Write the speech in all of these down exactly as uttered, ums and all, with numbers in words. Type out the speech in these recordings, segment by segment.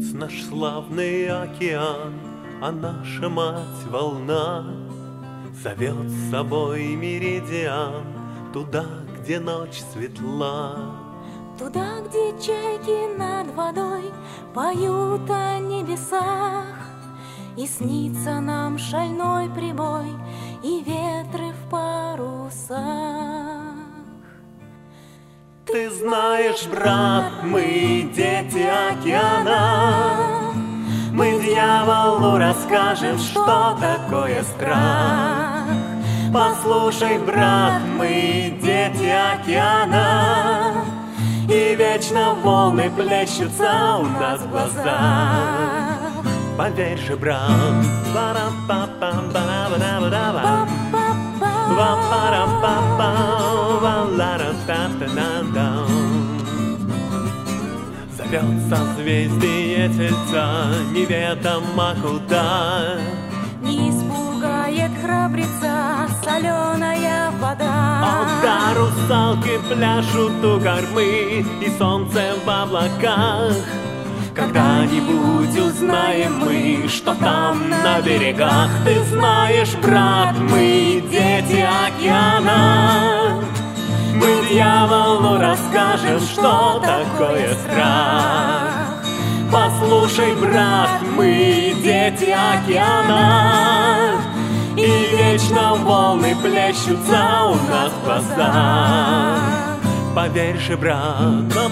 наш славный океан, а наша мать волна зовет с собой меридиан туда, где ночь светла. Туда, где чайки над водой поют о небесах, и снится нам шальной прибой и ветры в парусах. Ты знаешь, брат, мы дети океана, мы дьяволу расскажем, что такое страх. Послушай, брат, мы дети океана, и вечно волны плещутся у нас в глазах. Поверь же, брат, зовет созвездие тельца неведомо куда. Не испугает храбреца соленая вода. О, да, русалки пляшут у кормы, и солнце в облаках. Когда-нибудь узнаем мы, что там на берегах. Ты знаешь, брат, мы дети океана, мы дьяволу расскажем, что такое страх. Послушай, брат, мы дети океана, и вечно волны плещутся у нас в глазах. Поверь же, брат,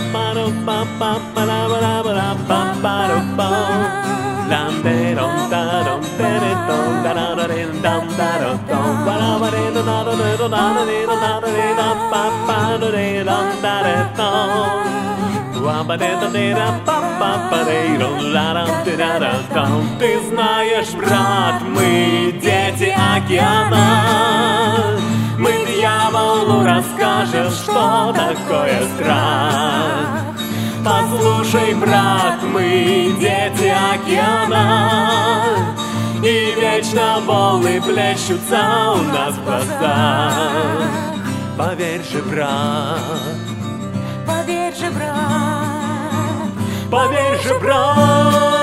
ты знаешь, брат, мы дети океана, мы дьяволу расскажем, что такое страх. Послушай, брат, мы дети океана, и вечно волны плещутся у нас в глазах. Поверь же, брат, Поверь же, брат, поверь же, брат.